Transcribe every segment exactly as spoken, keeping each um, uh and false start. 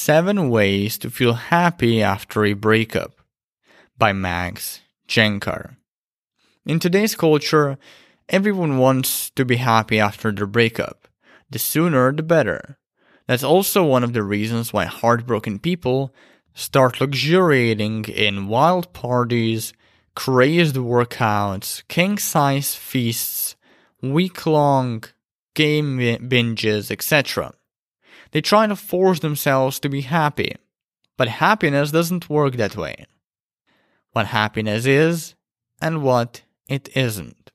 Seven Ways to Feel Happy After a Breakup by Max Jenkar. In today's culture, everyone wants to be happy after their breakup. The sooner, the better. That's also one of the reasons why heartbroken people start luxuriating in wild parties, crazed workouts, king-size feasts, week-long game binges, et cetera. They try to force themselves to be happy, but happiness doesn't work that way. What happiness is, and what it isn't.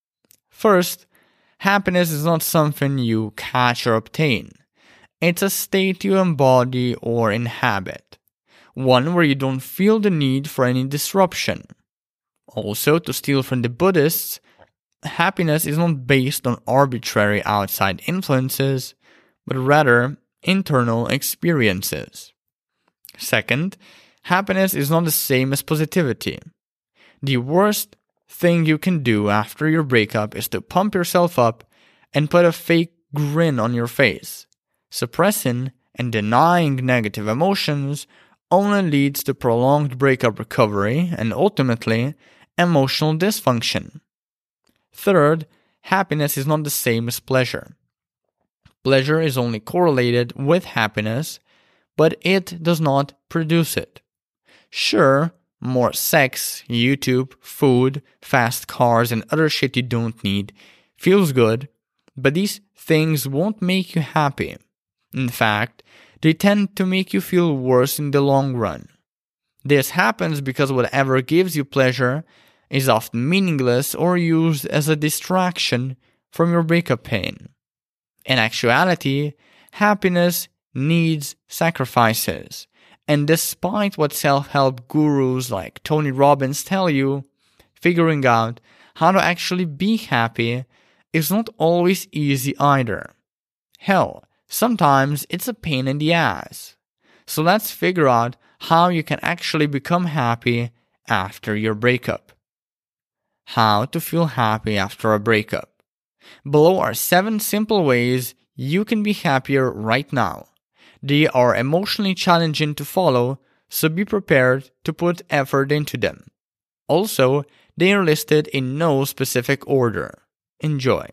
First, happiness is not something you catch or obtain. It's a state you embody or inhabit, one where you don't feel the need for any disruption. Also, to steal from the Buddhists, happiness is not based on arbitrary outside influences, but rather internal experiences. Second, happiness is not the same as positivity. The worst thing you can do after your breakup is to pump yourself up and put a fake grin on your face. Suppressing and denying negative emotions only leads to prolonged breakup recovery and ultimately emotional dysfunction. Third, happiness is not the same as pleasure. Pleasure is only correlated with happiness, but it does not produce it. Sure, more sex, YouTube, food, fast cars, and other shit you don't need feels good, but these things won't make you happy. In fact, they tend to make you feel worse in the long run. This happens because whatever gives you pleasure is often meaningless or used as a distraction from your breakup pain. In actuality, happiness needs sacrifices. And despite what self-help gurus like Tony Robbins tell you, figuring out how to actually be happy is not always easy either. Hell, sometimes it's a pain in the ass. So let's figure out how you can actually become happy after your breakup. How to feel happy after a breakup. Below are seven simple ways you can be happier right now. They are emotionally challenging to follow, so be prepared to put effort into them. Also, they are listed in no specific order. Enjoy.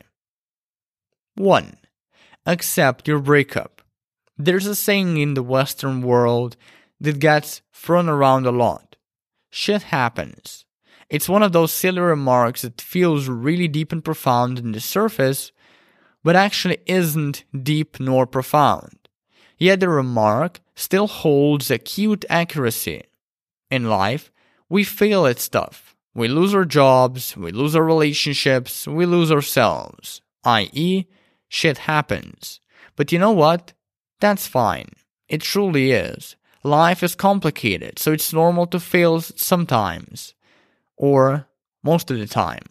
one. Accept your breakup. There's a saying in the Western world that gets thrown around a lot. Shit happens. It's one of those silly remarks that feels really deep and profound on the surface, but actually isn't deep nor profound. Yet the remark still holds acute accuracy. In life, we fail at stuff. We lose our jobs, we lose our relationships, we lose ourselves, that is, shit happens. But you know what? That's fine. It truly is. Life is complicated, so it's normal to fail sometimes. Or most of the time.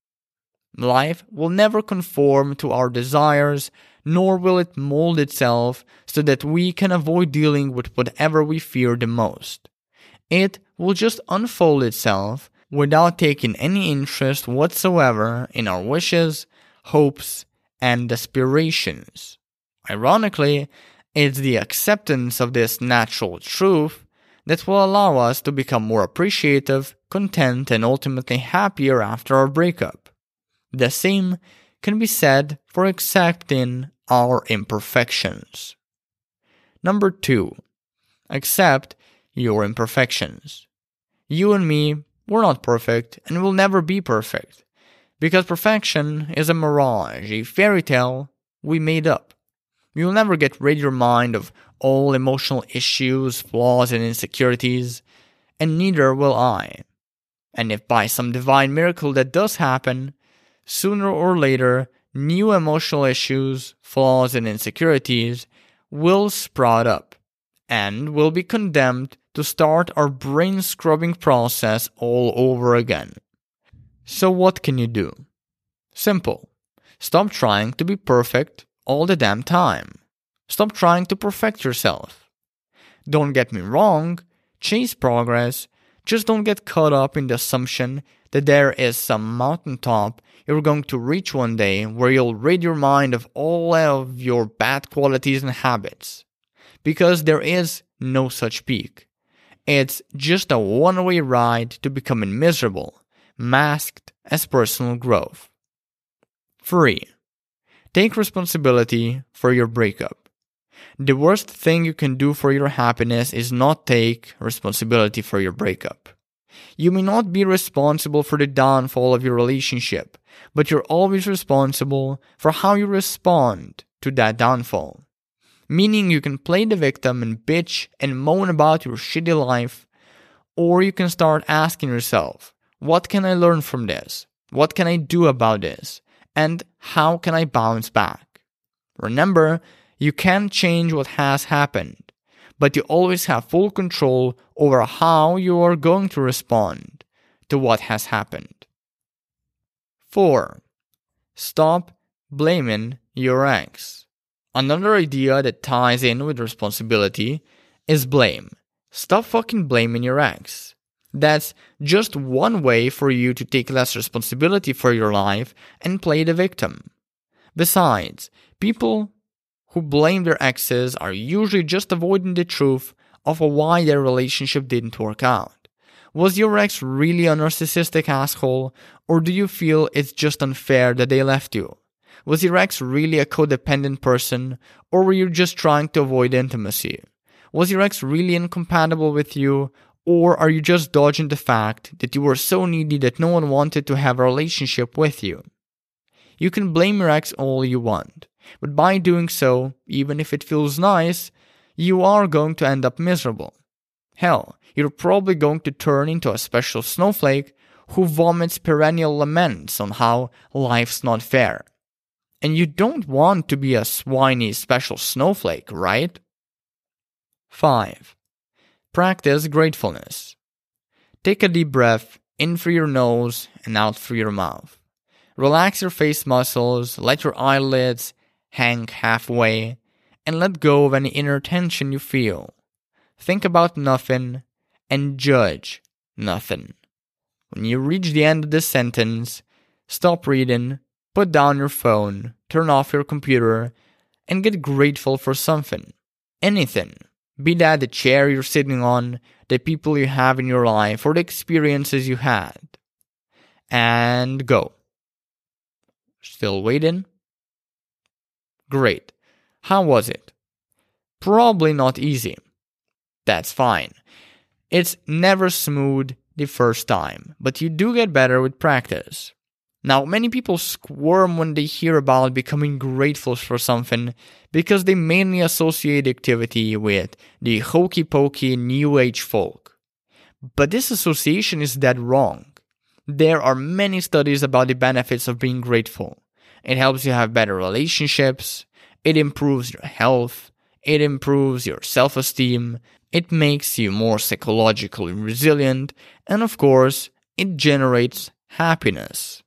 Life will never conform to our desires, nor will it mold itself so that we can avoid dealing with whatever we fear the most. It will just unfold itself without taking any interest whatsoever in our wishes, hopes, and aspirations. Ironically, it's the acceptance of this natural truth that will allow us to become more appreciative, content, and ultimately happier after our breakup. The same can be said for accepting our imperfections. Number two, accept your imperfections. You and me, we're not perfect and will never be perfect, because perfection is a mirage, a fairy tale we made up. You'll never get rid of your mind of all emotional issues, flaws, and insecurities, and neither will I. And if by some divine miracle that does happen, sooner or later, new emotional issues, flaws, and insecurities will sprout up, and will be condemned to start our brain-scrubbing process all over again. So what can you do? Simple. Stop trying to be perfect all the damn time. Stop trying to perfect yourself. Don't get me wrong, chase progress, just don't get caught up in the assumption that there is some mountaintop you're going to reach one day where you'll rid your mind of all of your bad qualities and habits. because there is no such peak. It's just a one-way ride to becoming miserable, masked as personal growth. three. Take responsibility for your breakup. The worst thing you can do for your happiness is not take responsibility for your breakup. You may not be responsible for the downfall of your relationship, but you're always responsible for how you respond to that downfall. Meaning you can play the victim and bitch and moan about your shitty life, or you can start asking yourself, what can I learn from this? What can I do about this? And how can I bounce back? Remember, you can't change what has happened, but you always have full control over how you are going to respond to what has happened. four. Stop blaming your ex. Another idea that ties in with responsibility is blame. Stop fucking blaming your ex. That's just one way for you to take less responsibility for your life and play the victim. Besides, people who blame their exes are usually just avoiding the truth of why their relationship didn't work out. Was your ex really a narcissistic asshole, or do you feel it's just unfair that they left you? Was your ex really a codependent person, or were you just trying to avoid intimacy? Was your ex really incompatible with you, or are you just dodging the fact that you were so needy that no one wanted to have a relationship with you? You can blame your ex all you want, but by doing so, even if it feels nice, you are going to end up miserable. Hell, you're probably going to turn into a special snowflake who vomits perennial laments on how life's not fair. And you don't want to be a swiny special snowflake, right? five. Practice gratefulness. Take a deep breath in through your nose and out through your mouth. Relax your face muscles, let your eyelids hang halfway, and let go of any inner tension you feel. Think about nothing and judge nothing. When you reach the end of this sentence, stop reading, put down your phone, turn off your computer, and get grateful for something. Anything. Be that the chair you're sitting on, the people you have in your life, or the experiences you had. And go. Still waiting? Great. How was it? Probably not easy. That's fine. It's never smooth the first time, but you do get better with practice. Now, many people squirm when they hear about becoming grateful for something because they mainly associate activity with the hokey-pokey New Age folk. But this association is dead wrong. There are many studies about the benefits of being grateful. It helps you have better relationships, it improves your health, it improves your self-esteem, it makes you more psychologically resilient, and of course, it generates happiness.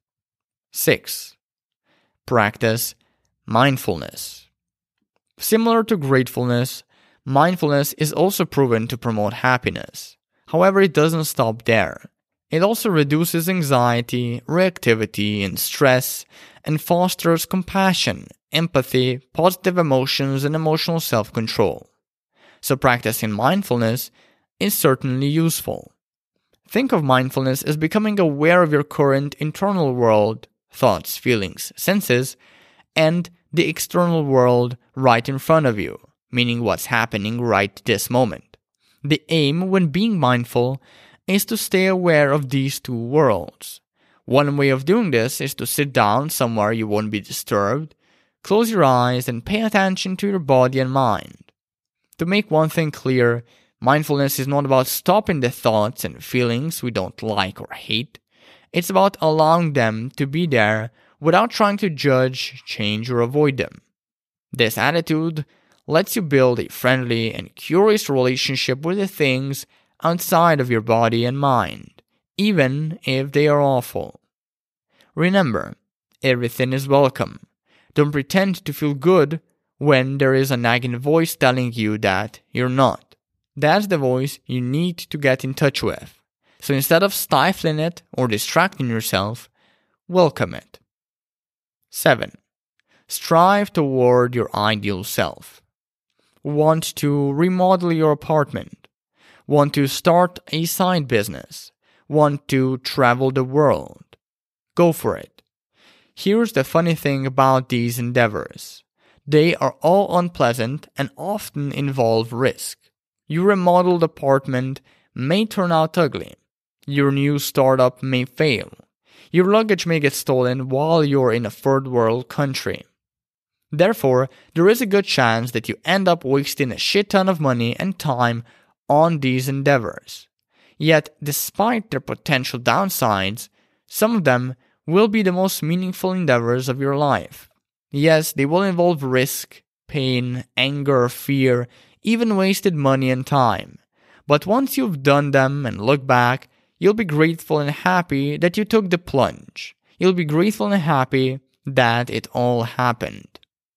six. Practice mindfulness. Similar to gratefulness, mindfulness is also proven to promote happiness. However, it doesn't stop there. It also reduces anxiety, reactivity, and stress, and fosters compassion, empathy, positive emotions, and emotional self-control. So practicing mindfulness is certainly useful. Think of mindfulness as becoming aware of your current internal world, thoughts, feelings, senses, and the external world right in front of you, meaning what's happening right this moment. The aim when being mindful is to stay aware of these two worlds. One way of doing this is to sit down somewhere you won't be disturbed, close your eyes, and pay attention to your body and mind. To make one thing clear, mindfulness is not about stopping the thoughts and feelings we don't like or hate. It's about allowing them to be there without trying to judge, change, or avoid them. This attitude lets you build a friendly and curious relationship with the things outside of your body and mind, even if they are awful. Remember, everything is welcome. Don't pretend to feel good when there is a nagging voice telling you that you're not. That's the voice you need to get in touch with. So instead of stifling it or distracting yourself, welcome it. seven. Strive toward your ideal self. Want to remodel your apartment? Want to start a side business? Want to travel the world? Go for it. Here's the funny thing about these endeavors. They are all unpleasant and often involve risk. Your remodeled apartment may turn out ugly. Your new startup may fail. Your luggage may get stolen while you're in a third world country. Therefore, there is a good chance that you end up wasting a shit ton of money and time on these endeavors. Yet, despite their potential downsides, some of them will be the most meaningful endeavors of your life. Yes, they will involve risk, pain, anger, fear, even wasted money and time. But once you've done them and look back, you'll be grateful and happy that you took the plunge. You'll be grateful and happy that it all happened.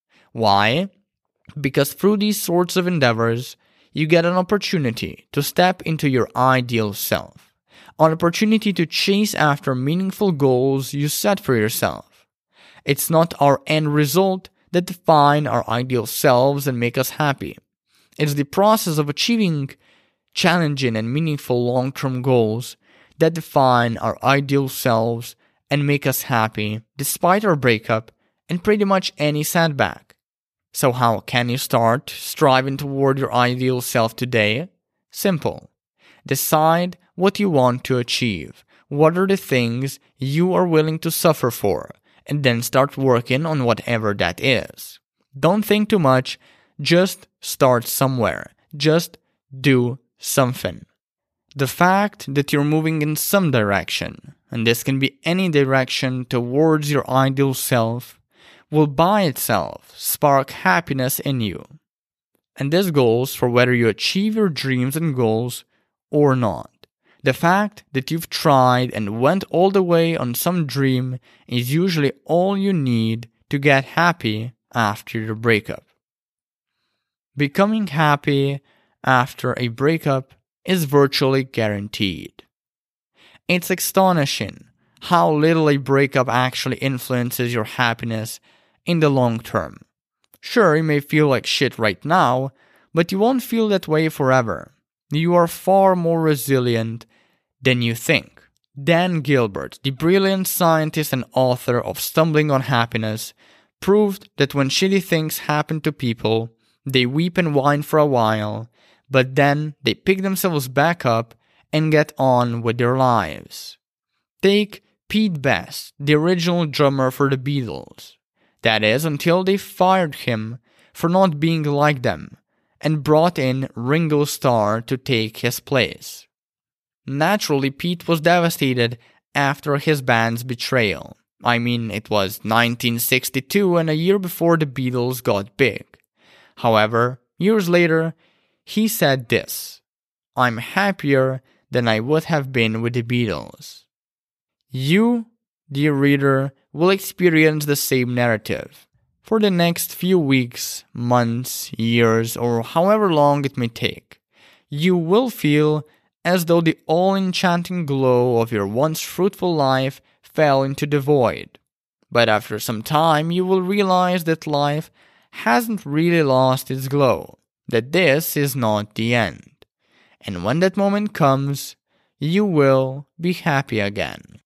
Why? Because through these sorts of endeavors, you get an opportunity to step into your ideal self. An opportunity to chase after meaningful goals you set for yourself. It's not our end result that define our ideal selves and make us happy. It's the process of achieving challenging and meaningful long-term goals that define our ideal selves and make us happy despite our breakup and pretty much any setback. So how can you start striving toward your ideal self today? Simple. Decide what you want to achieve. What are the things you are willing to suffer for? And then start working on whatever that is. Don't think too much. Just start somewhere. Just do something. The fact that you're moving in some direction, and this can be any direction towards your ideal self, will by itself spark happiness in you. And this goes for whether you achieve your dreams and goals or not. The fact that you've tried and went all the way on some dream is usually all you need to get happy after your breakup. Becoming happy after a breakup is virtually guaranteed. It's astonishing how little a breakup actually influences your happiness in the long term. Sure, you may feel like shit right now, but you won't feel that way forever. You are far more resilient than you think. Dan Gilbert, the brilliant scientist and author of Stumbling on Happiness, proved that when shitty things happen to people, they weep and whine for a while, but then they pick themselves back up and get on with their lives. Take Pete Best, the original drummer for the Beatles. That is, until they fired him for not being like them, and brought in Ringo Starr to take his place. Naturally, Pete was devastated after his band's betrayal. I mean, it was nineteen sixty-two and a year before the Beatles got big. However, years later, he said this: "I'm happier than I would have been with the Beatles." You, dear reader, will experience the same narrative. For the next few weeks, months, years, or however long it may take, you will feel as though the all-enchanting glow of your once fruitful life fell into the void. But after some time, you will realize that life hasn't really lost its glow, that this is not the end. And when that moment comes, you will be happy again.